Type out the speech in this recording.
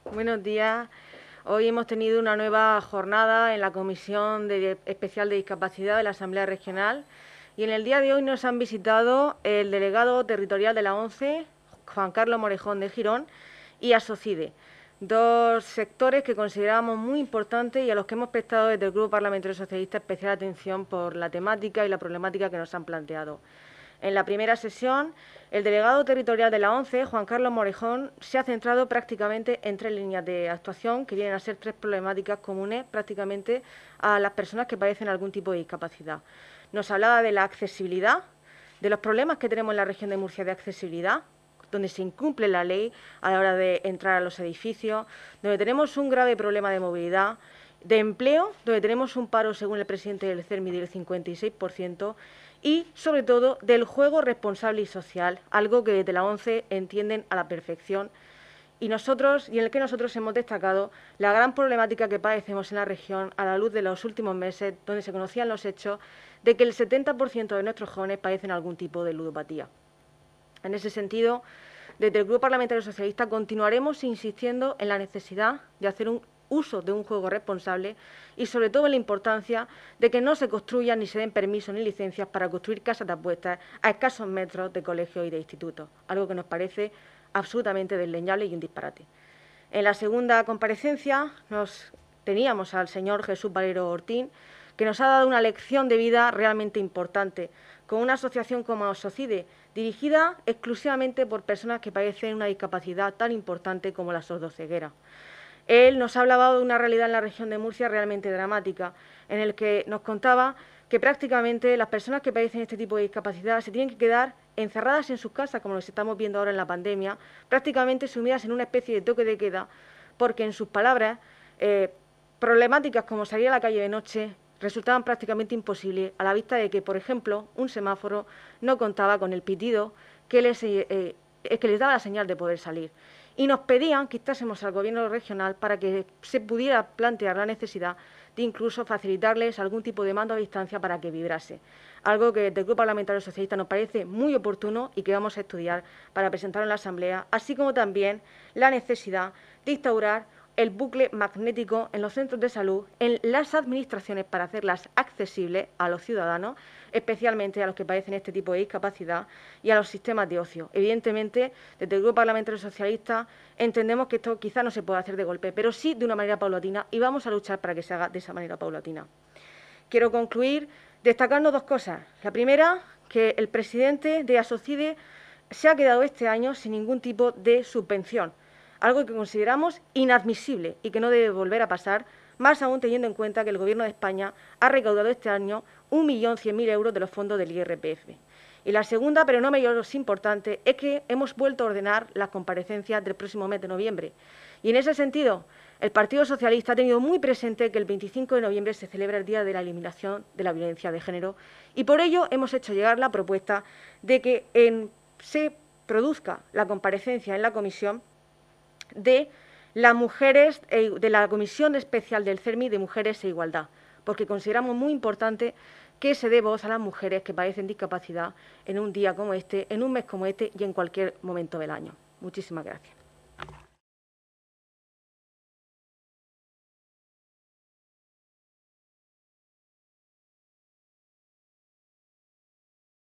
Buenos días. Hoy hemos tenido una nueva jornada en la Comisión Especial de Discapacidad de la Asamblea Regional y en el día de hoy nos han visitado el delegado territorial de la ONCE, Juan Carlos Morejón de Girón, y Asocide, dos sectores que consideramos muy importantes y a los que hemos prestado desde el Grupo Parlamentario Socialista especial atención por la temática y la problemática que nos han planteado. En la primera sesión, el delegado territorial de la ONCE, Juan Carlos Morejón, se ha centrado prácticamente en tres líneas de actuación que vienen a ser tres problemáticas comunes prácticamente a las personas que padecen algún tipo de discapacidad. Nos hablaba de la accesibilidad, de los problemas que tenemos en la región de Murcia de accesibilidad, donde se incumple la ley a la hora de entrar a los edificios, donde tenemos un grave problema de movilidad, de empleo, donde tenemos un paro, según el presidente del CERMI, del 56%, y, sobre todo, del juego responsable y social, algo que desde la ONCE entienden a la perfección, y en el que nosotros hemos destacado la gran problemática que padecemos en la región a la luz de los últimos meses, donde se conocían los hechos de que el 70% de nuestros jóvenes padecen algún tipo de ludopatía. En ese sentido, desde el Grupo Parlamentario Socialista continuaremos insistiendo en la necesidad de hacer un uso de un juego responsable y, sobre todo, en la importancia de que no se construyan ni se den permisos ni licencias para construir casas de apuestas a escasos metros de colegios y de institutos, algo que nos parece absolutamente desleñable y un disparate. En la segunda comparecencia teníamos al señor Jesús Valero Ortín, que nos ha dado una lección de vida realmente importante, con una asociación como Asocide, dirigida exclusivamente por personas que padecen una discapacidad tan importante como la sordoceguera. Él nos ha hablado de una realidad en la región de Murcia realmente dramática, en el que nos contaba que prácticamente las personas que padecen este tipo de discapacidad se tienen que quedar encerradas en sus casas, como lo estamos viendo ahora en la pandemia, prácticamente sumidas en una especie de toque de queda, porque, en sus palabras, problemáticas como salir a la calle de noche resultaban prácticamente imposibles a la vista de que, por ejemplo, un semáforo no contaba con el pitido que les daba la señal de poder salir. Y nos pedían que instásemos al Gobierno regional para que se pudiera plantear la necesidad de incluso facilitarles algún tipo de mando a distancia para que vibrase, algo que desde el Grupo Parlamentario Socialista nos parece muy oportuno y que vamos a estudiar para presentar en la Asamblea, así como también la necesidad de instaurar el bucle magnético en los centros de salud, en las administraciones, para hacerlas accesibles a los ciudadanos, especialmente a los que padecen este tipo de discapacidad, y a los sistemas de ocio. Evidentemente, desde el Grupo Parlamentario Socialista entendemos que esto quizá no se puede hacer de golpe, pero sí de una manera paulatina, y vamos a luchar para que se haga de esa manera paulatina. Quiero concluir destacando dos cosas. La primera, que el presidente de Asocide se ha quedado este año sin ningún tipo de subvención, algo que consideramos inadmisible y que no debe volver a pasar, más aún teniendo en cuenta que el Gobierno de España ha recaudado este año 1.100.000 euros de los fondos del IRPF. Y la segunda, pero no menos importante, es que hemos vuelto a ordenar las comparecencias del próximo mes de noviembre. Y en ese sentido, el Partido Socialista ha tenido muy presente que el 25 de noviembre se celebra el Día de la Eliminación de la Violencia de Género, y por ello hemos hecho llegar la propuesta de que se produzca la comparecencia en la comisión de las mujeres, de la Comisión Especial del CERMI de Mujeres e Igualdad, porque consideramos muy importante que se dé voz a las mujeres que padecen discapacidad en un día como este, en un mes como este y en cualquier momento del año. Muchísimas gracias.